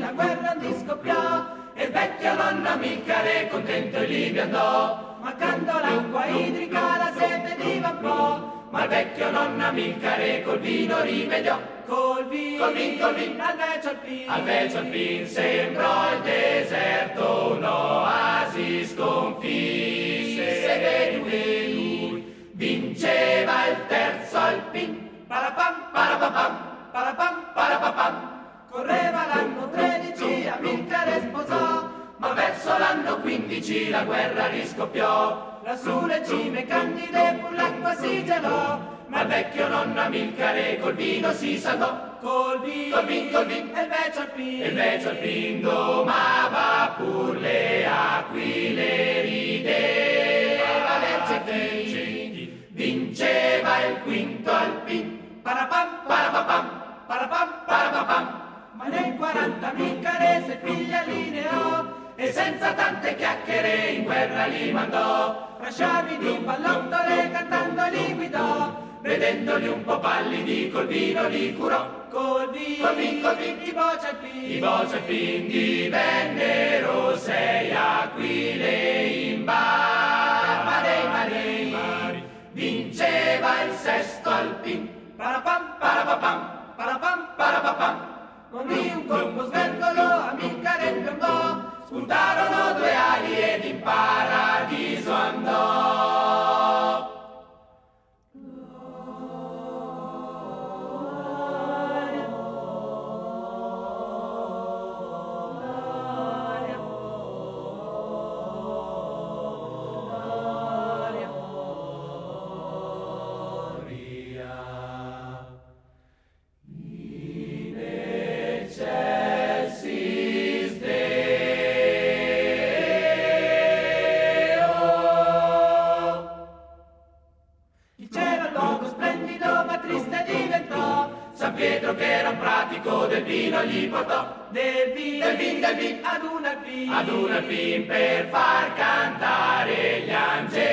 la guerra di scoppiò, e il vecchio nonno Amilcare contento in Libia andò. Mancando l'acqua idrica la sete divampò, ma il vecchio nonno Amilcare col vino rimediò. Col vino, al vecchio Alpin sembrò il deserto un'oasi sconfisse, e lui vinceva il terzo Alpin. Parapam, parapapam, parapam, parapapam. Correva l'anno 13, Amilcare sposò, ma verso l'anno 15 la guerra riscoppiò. Lassù le cime candide pur l'acqua si gelò, ma il vecchio nonno Amilcare col vino si salvò. Col vino, e il vecchio Alpin domava pur le aquile, rideva le ciechi, vinceva il quinto Alpin. Parapam, parapapam, parapam, parapapam. Ma nel 40 Amilcare se figlia lineò, e senza tante chiacchiere in guerra li mandò. Fra sciabi di pallottole cantando li guidò, vedendoli un po' pallidi col vino li curò. Col vino, i Boci Alpin divennero 6 aquile in mari, vinceva il sesto Alpin. Parapam, parapapam, parapam, parapapam. Con un colpo svergolo Amilcare piombò, spuntarono 2 ali ed in paradiso andò. Pietro che era un pratico del vino gli portò del vin ad un Alpin per far cantare gli angeli.